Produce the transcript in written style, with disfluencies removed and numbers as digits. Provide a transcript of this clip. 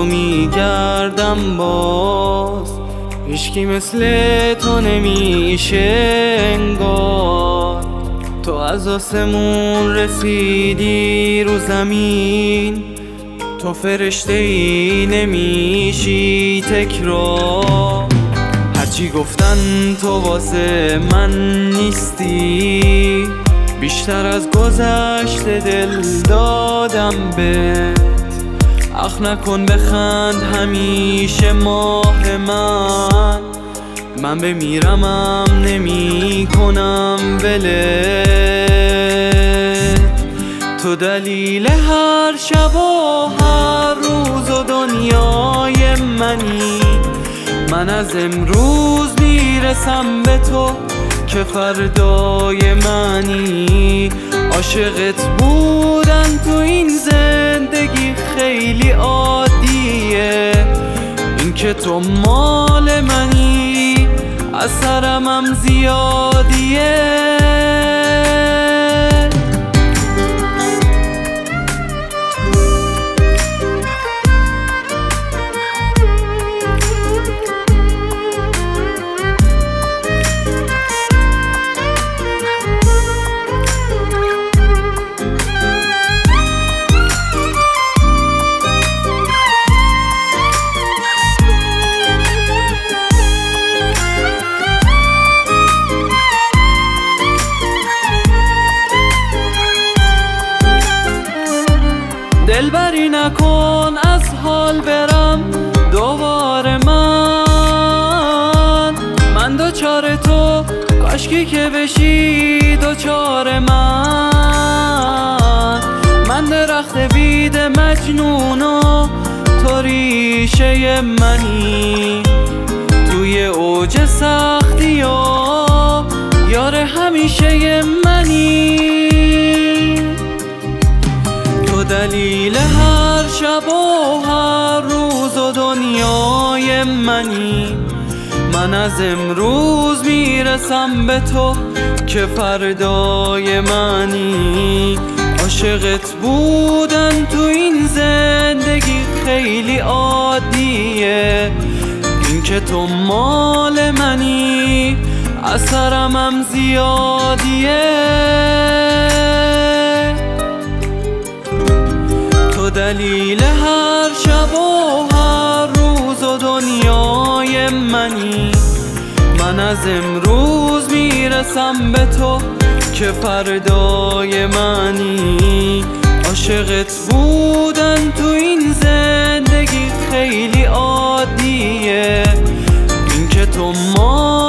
میگردم باز، هیچکی مثل تو نمیشه انگار. تو از آسمون رسیدی رو زمین، تو فرشته ای نمیشی تکرار. هرچی گفتن تو واسه من نیستی، بیشتر از گذشته دل دادم بهت. اخ نکن بخند همیشه ماه من بمیرمم نمی کنم ولت. تو دلیل هر شب و هر روز و دنیای منی. من از امروز میرسم به تو که فردای منی. عاشقت بودن تو این زندگی خیلی عادیه، این که تو مال منی اثرم هم زیادیه. دلبری نکن از حال برم دوباره من دوچار تو، کاشکی که بشی دوچار من درخت بید مجنون و تو ریشه منی. توی اوج سختی و یار همیشه منی. تو دلیل هر شب و هر روز و دنیای منی. من از امروز میرسم به تو که فردای منی. عاشقت بودن تو این زندگی خیلی عادیه، این که تو مال منی اثرم هم زیادیه. تو دلیل هر شب و هر روز و دنیای منی. من از امروز میرسم به تو که فردای منی. عاشقت بودن تو این زندگی خیلی عادیه، این که تو